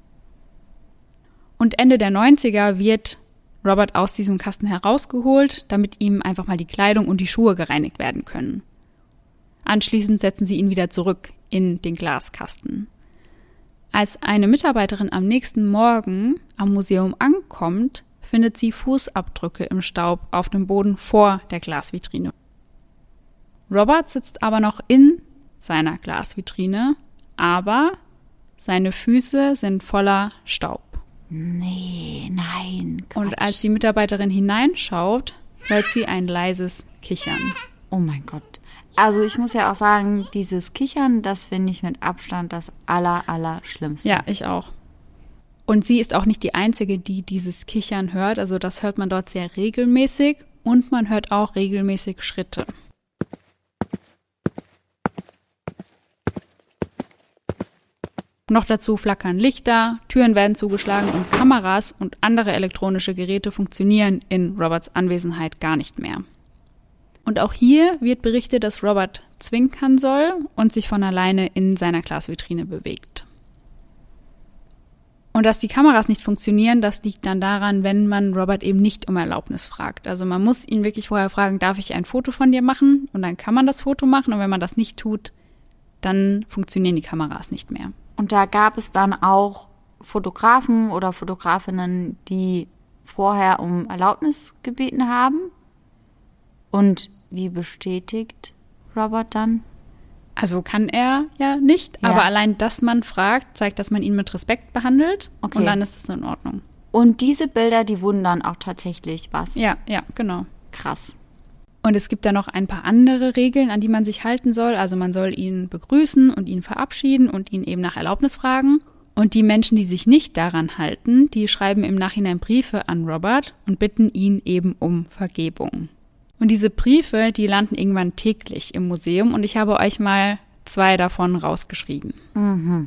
Und Ende der neunziger wird Robert aus diesem Kasten herausgeholt, damit ihm einfach mal die Kleidung und die Schuhe gereinigt werden können. Anschließend setzen sie ihn wieder zurück in den Glaskasten. Als eine Mitarbeiterin am nächsten Morgen am Museum ankommt, findet sie Fußabdrücke im Staub auf dem Boden vor der Glasvitrine. Robert sitzt aber noch in seiner Glasvitrine, aber seine Füße sind voller Staub. Nee, nein, Quatsch. Und als die Mitarbeiterin hineinschaut, hört sie ein leises Kichern. Oh mein Gott. Also ich muss ja auch sagen, dieses Kichern, das finde ich mit Abstand das aller, aller Schlimmste. Ja, ich auch. Und sie ist auch nicht die Einzige, die dieses Kichern hört. Also das hört man dort sehr regelmäßig und man hört auch regelmäßig Schritte. Noch dazu flackern Lichter, Türen werden zugeschlagen und Kameras und andere elektronische Geräte funktionieren in Roberts Anwesenheit gar nicht mehr. Und auch hier wird berichtet, dass Robert zwinkern soll und sich von alleine in seiner Glasvitrine bewegt. Und dass die Kameras nicht funktionieren, das liegt dann daran, wenn man Robert eben nicht um Erlaubnis fragt. Also man muss ihn wirklich vorher fragen, darf ich ein Foto von dir machen? Und dann kann man das Foto machen. Und wenn man das nicht tut, dann funktionieren die Kameras nicht mehr. Und da gab es dann auch Fotografen oder Fotografinnen, die vorher um Erlaubnis gebeten haben? Und wie bestätigt Robert dann? Also kann er ja nicht, Ja. aber allein, dass man fragt, zeigt, dass man ihn mit Respekt behandelt. Okay. Und dann ist es in Ordnung. Und diese Bilder, die wurden dann auch tatsächlich was? Ja, ja, genau. Krass. Und es gibt da noch ein paar andere Regeln, an die man sich halten soll. Also man soll ihn begrüßen und ihn verabschieden und ihn eben nach Erlaubnis fragen. Und die Menschen, die sich nicht daran halten, die schreiben im Nachhinein Briefe an Robert und bitten ihn eben um Vergebung. Und diese Briefe, die landen irgendwann täglich im Museum und ich habe euch mal zwei davon rausgeschrieben. Mhm.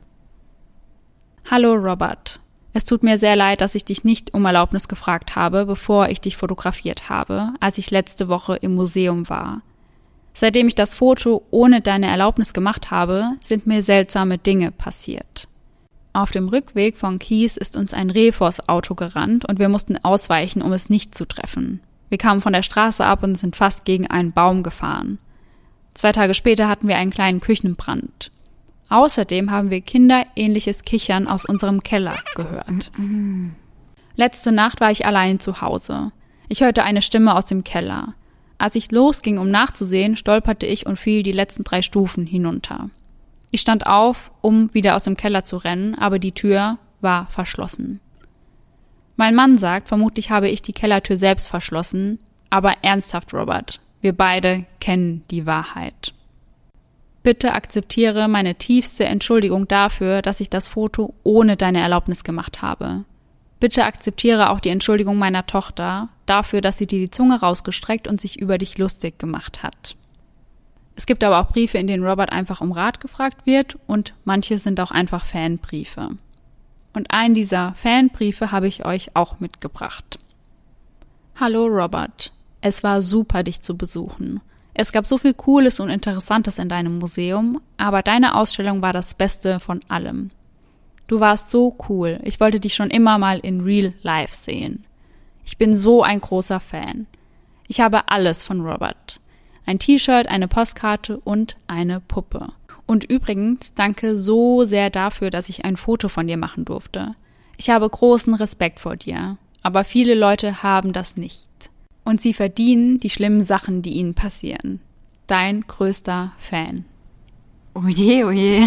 Hallo Robert, es tut mir sehr leid, dass ich dich nicht um Erlaubnis gefragt habe, bevor ich dich fotografiert habe, als ich letzte Woche im Museum war. Seitdem ich das Foto ohne deine Erlaubnis gemacht habe, sind mir seltsame Dinge passiert. Auf dem Rückweg von Keys ist uns ein Reh vors Auto gerannt und wir mussten ausweichen, um es nicht zu treffen. Wir kamen von der Straße ab und sind fast gegen einen Baum gefahren. Zwei Tage später hatten wir einen kleinen Küchenbrand. Außerdem haben wir kinderähnliches Kichern aus unserem Keller gehört. Letzte Nacht war ich allein zu Hause. Ich hörte eine Stimme aus dem Keller. Als ich losging, um nachzusehen, stolperte ich und fiel die letzten drei Stufen hinunter. Ich stand auf, um wieder aus dem Keller zu rennen, aber die Tür war verschlossen. Mein Mann sagt, vermutlich habe ich die Kellertür selbst verschlossen, aber ernsthaft, Robert, wir beide kennen die Wahrheit. Bitte akzeptiere meine tiefste Entschuldigung dafür, dass ich das Foto ohne deine Erlaubnis gemacht habe. Bitte akzeptiere auch die Entschuldigung meiner Tochter dafür, dass sie dir die Zunge rausgestreckt und sich über dich lustig gemacht hat. Es gibt aber auch Briefe, in denen Robert einfach um Rat gefragt wird und manche sind auch einfach Fanbriefe. Und einen dieser Fanbriefe habe ich euch auch mitgebracht. Hallo Robert, es war super, dich zu besuchen. Es gab so viel Cooles und Interessantes in deinem Museum, aber deine Ausstellung war das Beste von allem. Du warst so cool, ich wollte dich schon immer mal in Real Life sehen. Ich bin so ein großer Fan. Ich habe alles von Robert. Ein T-Shirt, eine Postkarte und eine Puppe. Und übrigens, danke so sehr dafür, dass ich ein Foto von dir machen durfte. Ich habe großen Respekt vor dir, aber viele Leute haben das nicht. Und sie verdienen die schlimmen Sachen, die ihnen passieren. Dein größter Fan. Oh je, oh je.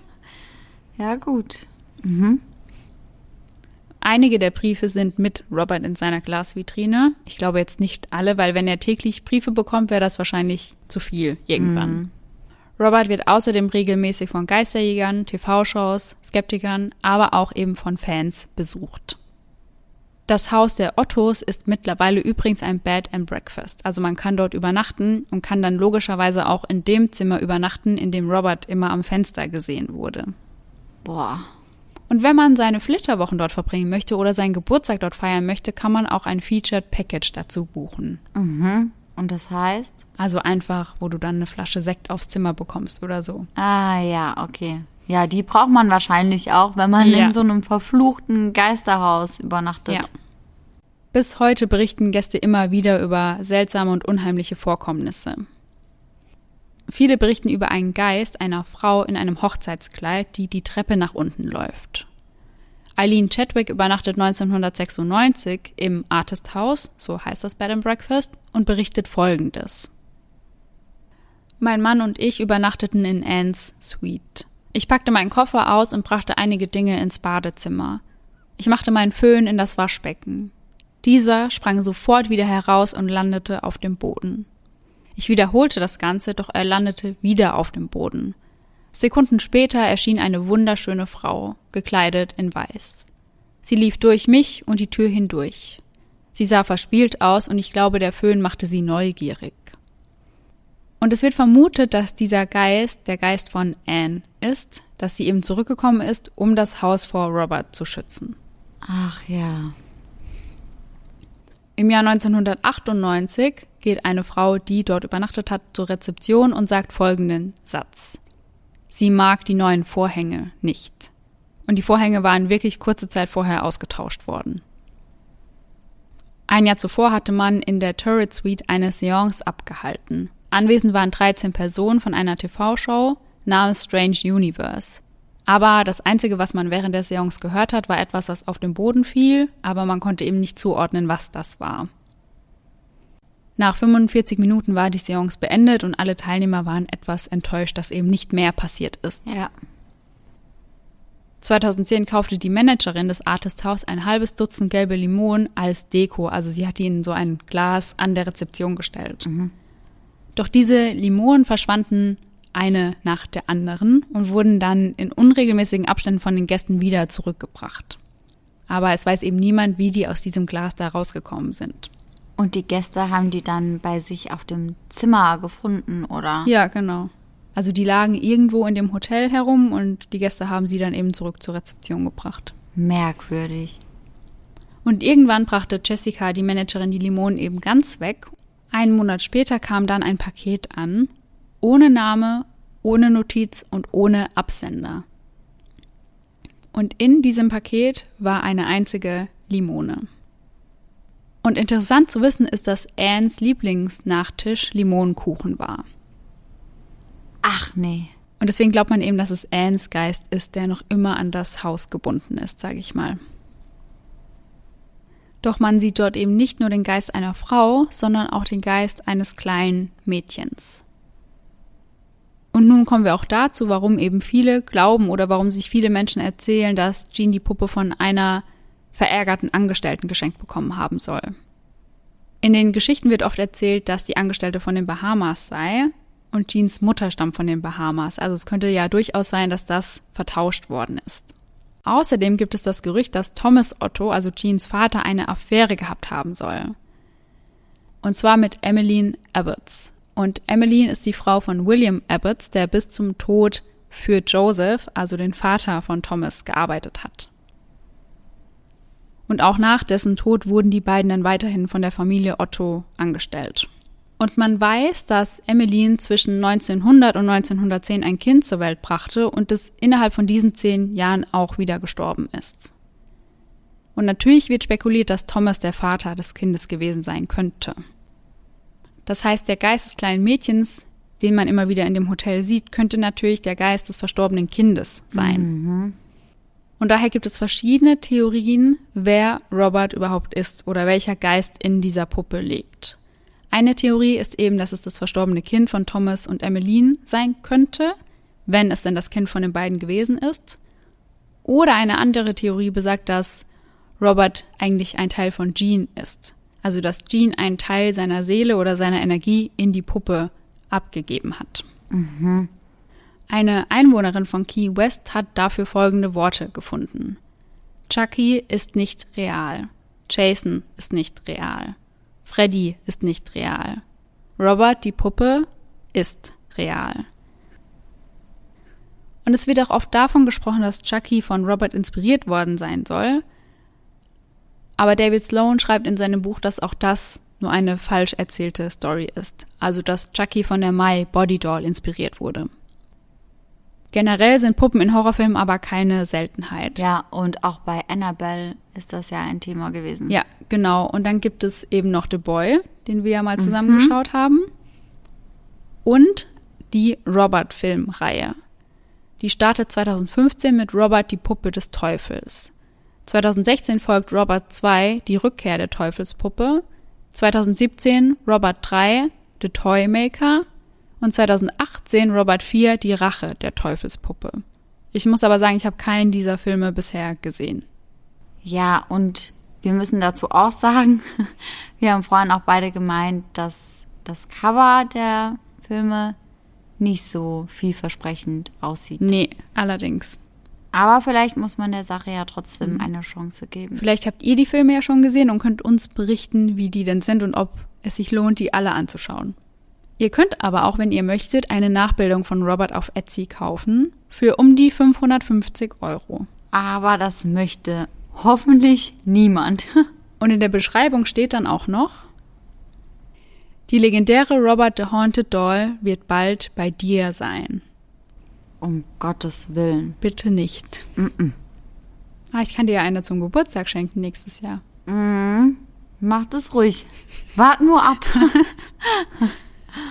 Ja, gut. Mhm. Einige der Briefe sind mit Robert in seiner Glasvitrine. Ich glaube jetzt nicht alle, weil wenn er täglich Briefe bekommt, wäre das wahrscheinlich zu viel irgendwann. Mhm. Robert wird außerdem regelmäßig von Geisterjägern, T V-Shows, Skeptikern, aber auch eben von Fans besucht. Das Haus der Ottos ist mittlerweile übrigens ein Bed and Breakfast. Also man kann dort übernachten und kann dann logischerweise auch in dem Zimmer übernachten, in dem Robert immer am Fenster gesehen wurde. Boah. Und wenn man seine Flitterwochen dort verbringen möchte oder seinen Geburtstag dort feiern möchte, kann man auch ein Featured Package dazu buchen. Mhm. Und das heißt? Also einfach, wo du dann eine Flasche Sekt aufs Zimmer bekommst oder so. Ah ja, okay. Ja, die braucht man wahrscheinlich auch, wenn man Ja. in so einem verfluchten Geisterhaus übernachtet. Ja. Bis heute berichten Gäste immer wieder über seltsame und unheimliche Vorkommnisse. Viele berichten über einen Geist einer Frau in einem Hochzeitskleid, die die Treppe nach unten läuft. Eileen Chadwick übernachtet neunzehnhundertsechsundneunzig im Artist House, so heißt das Bed and Breakfast, und berichtet Folgendes. Mein Mann und ich übernachteten in Anne's Suite. Ich packte meinen Koffer aus und brachte einige Dinge ins Badezimmer. Ich machte meinen Föhn in das Waschbecken. Dieser sprang sofort wieder heraus und landete auf dem Boden. Ich wiederholte das Ganze, doch er landete wieder auf dem Boden. Sekunden später erschien eine wunderschöne Frau, gekleidet in Weiß. Sie lief durch mich und die Tür hindurch. Sie sah verspielt aus und ich glaube, der Föhn machte sie neugierig. Und es wird vermutet, dass dieser Geist der Geist von Anne ist, dass sie eben zurückgekommen ist, um das Haus vor Robert zu schützen. Ach ja. Im Jahr neunzehnhundertachtundneunzig geht eine Frau, die dort übernachtet hat, zur Rezeption und sagt folgenden Satz. Sie mag die neuen Vorhänge nicht. Und die Vorhänge waren wirklich kurze Zeit vorher ausgetauscht worden. Ein Jahr zuvor hatte man in der Turret Suite eine Seance abgehalten. Anwesend waren dreizehn Personen von einer T V-Show namens Strange Universe. Aber das Einzige, was man während der Seance gehört hat, war etwas, das auf den Boden fiel, aber man konnte eben nicht zuordnen, was das war. Nach fünfundvierzig Minuten war die Seance beendet und alle Teilnehmer waren etwas enttäuscht, dass eben nicht mehr passiert ist. Ja. zweitausendzehn kaufte die Managerin des Artist House ein halbes Dutzend gelbe Limonen als Deko, also sie hat die in so ein Glas an der Rezeption gestellt. Mhm. Doch diese Limonen verschwanden eine nach der anderen und wurden dann in unregelmäßigen Abständen von den Gästen wieder zurückgebracht. Aber es weiß eben niemand, wie die aus diesem Glas da rausgekommen sind. Und die Gäste haben die dann bei sich auf dem Zimmer gefunden, oder? Ja, genau. Also die lagen irgendwo in dem Hotel herum und die Gäste haben sie dann eben zurück zur Rezeption gebracht. Merkwürdig. Und irgendwann brachte Jessica, die Managerin, die Limonen eben ganz weg. Einen Monat später kam dann ein Paket an, ohne Name, ohne Notiz und ohne Absender. Und in diesem Paket war eine einzige Limone. Und interessant zu wissen ist, dass Annes Lieblingsnachtisch Limonenkuchen war. Ach nee. Und deswegen glaubt man eben, dass es Annes Geist ist, der noch immer an das Haus gebunden ist, sage ich mal. Doch man sieht dort eben nicht nur den Geist einer Frau, sondern auch den Geist eines kleinen Mädchens. Und nun kommen wir auch dazu, warum eben viele glauben oder warum sich viele Menschen erzählen, dass Jean die Puppe von einer verärgerten Angestellten geschenkt bekommen haben soll. In den Geschichten wird oft erzählt, dass die Angestellte von den Bahamas sei und Jeans Mutter stammt von den Bahamas. Also es könnte ja durchaus sein, dass das vertauscht worden ist. Außerdem gibt es das Gerücht, dass Thomas Otto, also Jeans Vater, eine Affäre gehabt haben soll. Und zwar mit Emmeline Abbots. Und Emmeline ist die Frau von William Abbots, der bis zum Tod für Joseph, also den Vater von Thomas, gearbeitet hat. Und auch nach dessen Tod wurden die beiden dann weiterhin von der Familie Otto angestellt. Und man weiß, dass Emmeline zwischen neunzehnhundert und neunzehnhundertzehn ein Kind zur Welt brachte und es innerhalb von diesen zehn Jahren auch wieder gestorben ist. Und natürlich wird spekuliert, dass Thomas der Vater des Kindes gewesen sein könnte. Das heißt, der Geist des kleinen Mädchens, den man immer wieder in dem Hotel sieht, könnte natürlich der Geist des verstorbenen Kindes sein. Mhm. Und daher gibt es verschiedene Theorien, wer Robert überhaupt ist oder welcher Geist in dieser Puppe lebt. Eine Theorie ist eben, dass es das verstorbene Kind von Thomas und Emmeline sein könnte, wenn es denn das Kind von den beiden gewesen ist. Oder eine andere Theorie besagt, dass Robert eigentlich ein Teil von Jean ist. Also dass Jean einen Teil seiner Seele oder seiner Energie in die Puppe abgegeben hat. Mhm. Eine Einwohnerin von Key West hat dafür folgende Worte gefunden. Chucky ist nicht real. Jason ist nicht real. Freddy ist nicht real. Robert, die Puppe, ist real. Und es wird auch oft davon gesprochen, dass Chucky von Robert inspiriert worden sein soll. Aber David Sloan schreibt in seinem Buch, dass auch das nur eine falsch erzählte Story ist. Also dass Chucky von der My Body Doll inspiriert wurde. Generell sind Puppen in Horrorfilmen aber keine Seltenheit. Ja, und auch bei Annabelle ist das ja ein Thema gewesen. Ja, genau. Und dann gibt es eben noch The Boy, den wir ja mal zusammengeschaut mhm. haben. Und die Robert-Filmreihe. Die startet zweitausendfünfzehn mit Robert, die Puppe des Teufels. zweitausendsechzehn folgt Robert zwei, die Rückkehr der Teufelspuppe. zweitausendsiebzehn Robert drei, The Toymaker. Und zweitausendachtzehn Robert vier, die Rache der Teufelspuppe. Ich muss aber sagen, ich habe keinen dieser Filme bisher gesehen. Ja, und wir müssen dazu auch sagen, wir haben vorhin auch beide gemeint, dass das Cover der Filme nicht so vielversprechend aussieht. Nee, allerdings. Aber vielleicht muss man der Sache ja trotzdem mhm. eine Chance geben. Vielleicht habt ihr die Filme ja schon gesehen und könnt uns berichten, wie die denn sind und ob es sich lohnt, die alle anzuschauen. Ihr könnt aber auch, wenn ihr möchtet, eine Nachbildung von Robert auf Etsy kaufen für um die fünfhundertfünfzig Euro. Aber das möchte hoffentlich niemand. Und in der Beschreibung steht dann auch noch: Die legendäre Robert the Haunted Doll wird bald bei dir sein. Um Gottes Willen. Bitte nicht. Mm-mm. Ah, ich kann dir ja eine zum Geburtstag schenken nächstes Jahr. Mm, macht es ruhig. Wart nur ab.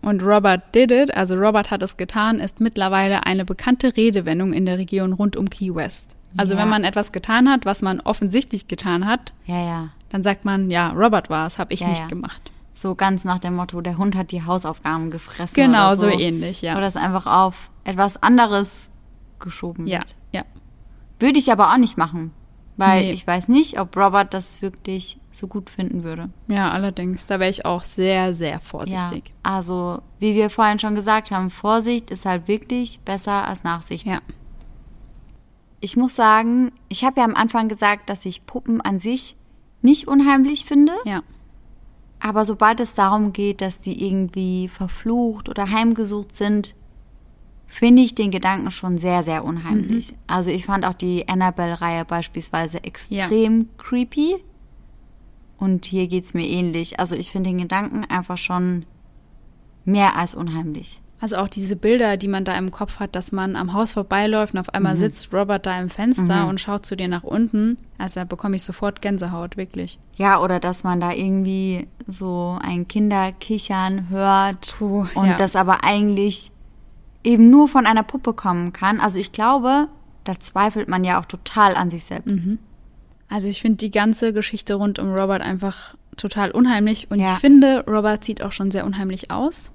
Und Robert did it, also Robert hat es getan, ist mittlerweile eine bekannte Redewendung in der Region rund um Key West. Also Ja. wenn man etwas getan hat, was man offensichtlich getan hat, Ja, ja. dann sagt man, ja, Robert war es, habe ich Ja, nicht ja. gemacht. So ganz nach dem Motto, der Hund hat die Hausaufgaben gefressen. Genau, oder so. so ähnlich, ja. Oder es einfach auf etwas anderes geschoben Ja, wird. ja. Würde ich aber auch nicht machen. Weil Nee. ich weiß nicht, ob Robert das wirklich so gut finden würde. Ja, allerdings, da wäre ich auch sehr, sehr Ja, vorsichtig. also wie wir vorhin schon gesagt haben, Vorsicht ist halt wirklich besser als Nachsicht. Ja. Ich muss sagen, ich habe ja am Anfang gesagt, dass ich Puppen an sich nicht unheimlich finde. Ja. Aber sobald es darum geht, dass die irgendwie verflucht oder heimgesucht sind, finde ich den Gedanken schon sehr, sehr unheimlich. Mhm. Also ich fand auch die Annabelle-Reihe beispielsweise extrem creepy. Und hier geht's mir ähnlich. Also ich finde den Gedanken einfach schon mehr als unheimlich. Also auch diese Bilder, die man da im Kopf hat, dass man am Haus vorbeiläuft und auf einmal sitzt Robert da im Fenster Mhm. und schaut zu dir nach unten. Also da bekomme ich sofort Gänsehaut, wirklich. Ja, oder dass man da irgendwie so ein Kinderkichern hört Puh, und ja. das aber eigentlich eben nur von einer Puppe kommen kann. Also ich glaube, da zweifelt man ja auch total an sich selbst. Mhm. Also ich finde die ganze Geschichte rund um Robert einfach total unheimlich. Und Ja. ich finde, Robert sieht auch schon sehr unheimlich aus.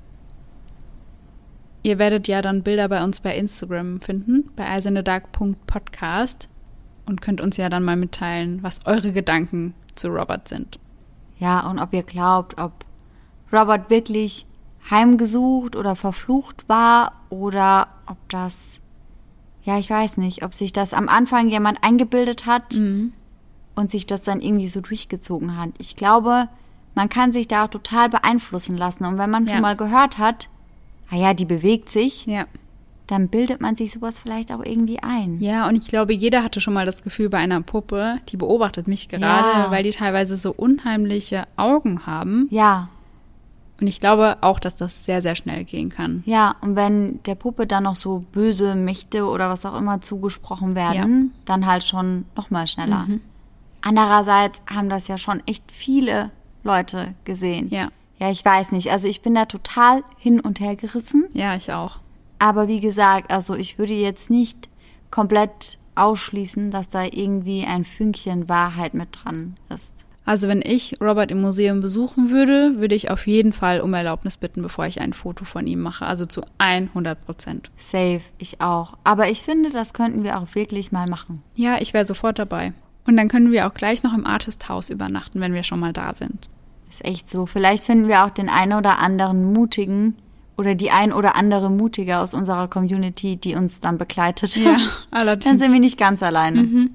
Ihr werdet ja dann Bilder bei uns bei Instagram finden, bei eiserndark punkt podcast und könnt uns ja dann mal mitteilen, was eure Gedanken zu Robert sind. Ja, und ob ihr glaubt, ob Robert wirklich heimgesucht oder verflucht war oder ob das, ja, ich weiß nicht, ob sich das am Anfang jemand eingebildet hat und sich das dann irgendwie so durchgezogen hat. Ich glaube, man kann sich da auch total beeinflussen lassen. Und wenn man Ja. schon mal gehört hat, ah ja, die bewegt sich, Ja. dann bildet man sich sowas vielleicht auch irgendwie ein. Ja, und ich glaube, jeder hatte schon mal das Gefühl bei einer Puppe, die beobachtet mich gerade, Ja. weil die teilweise so unheimliche Augen haben. Ja, Und ich glaube auch, dass das sehr, sehr schnell gehen kann. ja, und wenn der Puppe dann noch so böse Mächte oder was auch immer zugesprochen werden, dann halt schon noch mal schneller. Mhm. Andererseits haben das ja schon echt viele Leute gesehen. Ja. Ja, ich weiß nicht. Also ich bin da total hin und her gerissen. Ja, ich auch. Aber wie gesagt, also ich würde jetzt nicht komplett ausschließen, dass da irgendwie ein Fünkchen Wahrheit mit dran ist. Also wenn ich Robert im Museum besuchen würde, würde ich auf jeden Fall um Erlaubnis bitten, bevor ich ein Foto von ihm mache. Also zu hundert Prozent. Safe, ich auch. Aber ich finde, das könnten wir auch wirklich mal machen. Ja, ich wäre sofort dabei. Und dann können wir auch gleich noch im Artist House übernachten, wenn wir schon mal da sind. Ist echt so. Vielleicht finden wir auch den einen oder anderen Mutigen oder die ein oder andere Mutige aus unserer Community, die uns dann begleitet. Ja, Dann allerdings. sind wir nicht ganz alleine. Mhm.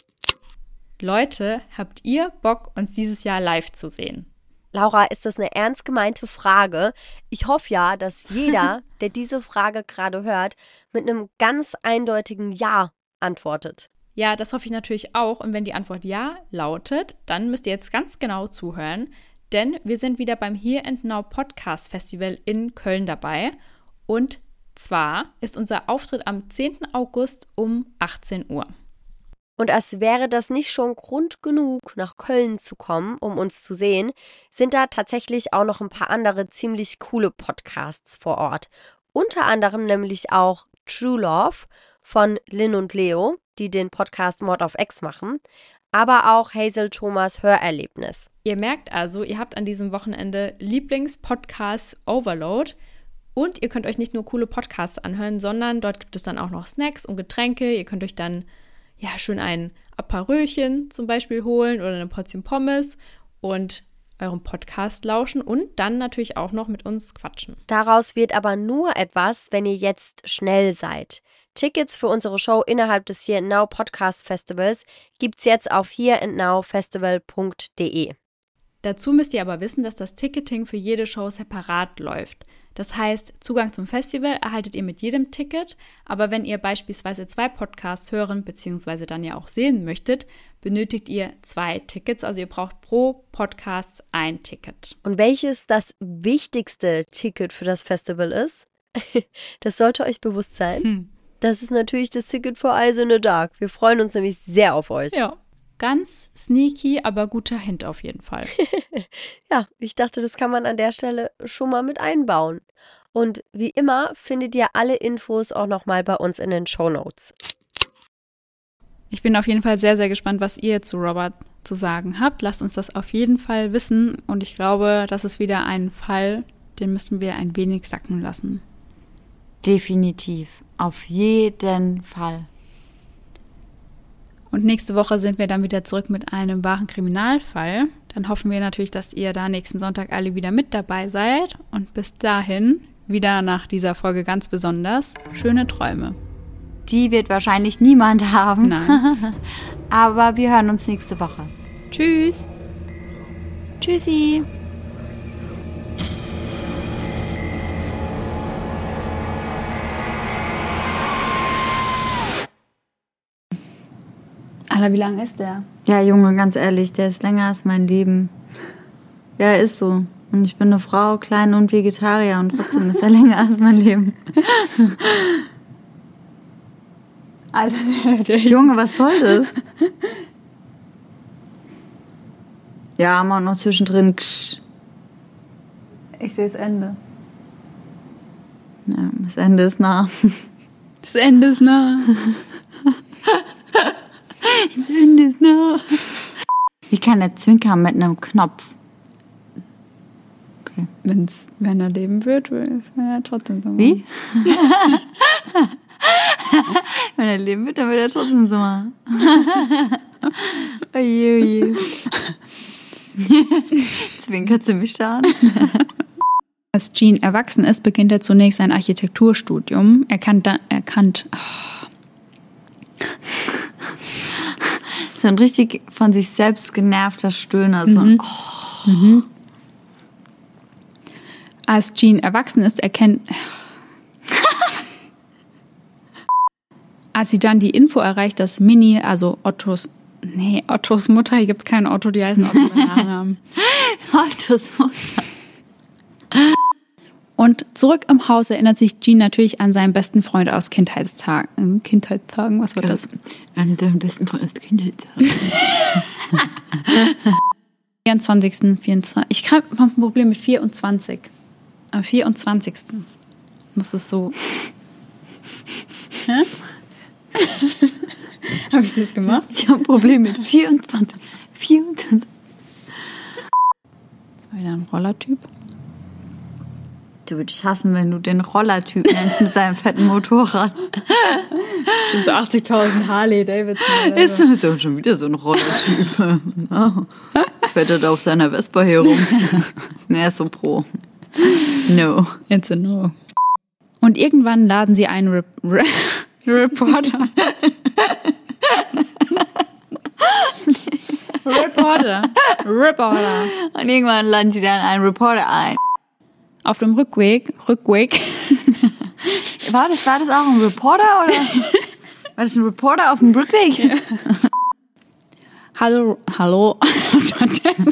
Leute, habt ihr Bock, uns dieses Jahr live zu sehen? Laura, ist das eine ernst gemeinte Frage? Ich hoffe ja, dass jeder, der diese Frage gerade hört, mit einem ganz eindeutigen Ja antwortet. Ja, das hoffe ich natürlich auch. Und wenn die Antwort Ja lautet, dann müsst ihr jetzt ganz genau zuhören, denn wir sind wieder beim Here and Now Podcast Festival in Köln dabei. Und zwar ist unser Auftritt am zehnten August um achtzehn Uhr. Und als wäre das nicht schon Grund genug, nach Köln zu kommen, um uns zu sehen, sind da tatsächlich auch noch ein paar andere ziemlich coole Podcasts vor Ort. Unter anderem nämlich auch True Love von Lynn und Leo, die den Podcast Mord of X machen, aber auch Hazel Thomas Hörerlebnis. Ihr merkt also, ihr habt an diesem Wochenende Lieblingspodcasts Overload und ihr könnt euch nicht nur coole Podcasts anhören, sondern dort gibt es dann auch noch Snacks und Getränke. Ihr könnt euch dann ja schön ein Aperölchen zum Beispiel holen oder eine Portion Pommes und eurem Podcast lauschen und dann natürlich auch noch mit uns quatschen. Daraus wird aber nur etwas, wenn ihr jetzt schnell seid. Tickets für unsere Show innerhalb des Here and Now Podcast Festivals gibt's jetzt auf here and now festival punkt de. Dazu müsst ihr aber wissen, dass das Ticketing für jede Show separat läuft. Das heißt, Zugang zum Festival erhaltet ihr mit jedem Ticket, aber wenn ihr beispielsweise zwei Podcasts hören bzw. dann ja auch sehen möchtet, benötigt ihr zwei Tickets. Also ihr braucht pro Podcast ein Ticket. Und welches das wichtigste Ticket für das Festival ist, das sollte euch bewusst sein. Hm. Das ist natürlich das Ticket für Eyes in the Dark. Wir freuen uns nämlich sehr auf euch. Ja. Ganz sneaky, aber guter Hint auf jeden Fall. Ja, ich dachte, das kann man an der Stelle schon mal mit einbauen. Und wie immer findet ihr alle Infos auch nochmal bei uns in den Shownotes. Ich bin auf jeden Fall sehr, sehr gespannt, was ihr zu Robert zu sagen habt. Lasst uns das auf jeden Fall wissen. Und ich glaube, das ist wieder ein Fall, den müssen wir ein wenig sacken lassen. Definitiv. Auf jeden Fall. Und nächste Woche sind wir dann wieder zurück mit einem wahren Kriminalfall. Dann hoffen wir natürlich, dass ihr da nächsten Sonntag alle wieder mit dabei seid. Und bis dahin, wieder nach dieser Folge ganz besonders, schöne Träume. Die wird wahrscheinlich niemand haben. Nein. Aber wir hören uns nächste Woche. Tschüss. Tschüssi. Alter, wie lang ist der? Ja, Junge, ganz ehrlich, der ist länger als mein Leben. Ja, ist so. Und ich bin eine Frau, klein und Vegetarier und trotzdem ist er länger als mein Leben. Alter, der, der Junge, was soll das? Ja, mal noch zwischendrin. Ksch. Ich sehe das Ende. Ja, das Ende ist nah. Das Ende ist nah. Das Ende ist nah. Wie kann er zwinkern mit einem Knopf? Okay. Wenn's, wenn er leben wird, ist er trotzdem so. Wie? Wenn er leben wird, dann wird er trotzdem so machen. Oje, oje. Zwinkert sie mich da an? Als Gene erwachsen ist, beginnt er zunächst ein Architekturstudium. Er kann dann, er kann, oh. So ein richtig von sich selbst genervter Stöhner. So. Mhm. Oh. Mhm. Als Gene erwachsen ist, erkennt... Als sie dann die Info erreicht, dass Minnie, also Ottos... Nee, Ottos Mutter, hier gibt es keinen Otto, die heißen Otto mit Nachnamen. Ottos Mutter. Und zurück im Haus erinnert sich Gene natürlich an seinen besten Freund aus Kindheitstagen. Kindheitstagen, was war das? An seinen besten Freund aus Kindheitstagen. vierundzwanzigsten vierundzwanzig Ich habe ein Problem mit vierundzwanzig Am vierundzwanzigsten muss es so... Hä? Habe ich das gemacht? Ich habe ein Problem mit vierundzwanzig vierundzwanzig Das war wieder ein Rollertyp. Du würdest hassen, wenn du den Rollertyp nennst mit seinem fetten Motorrad. Schon so achtzigtausend Harley Davidson. Ist so. Ist schon wieder so ein Rollertyp. Oh. Fährt er da auf seiner Vespa herum. Er ist so pro. No. It's a no. Und irgendwann laden sie einen Re- Re- Reporter. Reporter. Reporter. Und irgendwann laden sie dann einen Reporter ein. Auf dem Rückweg, Rückweg. War das, war das auch ein Reporter oder? War das ein Reporter auf dem Rückweg? Ja. Hallo, hallo. Was war das?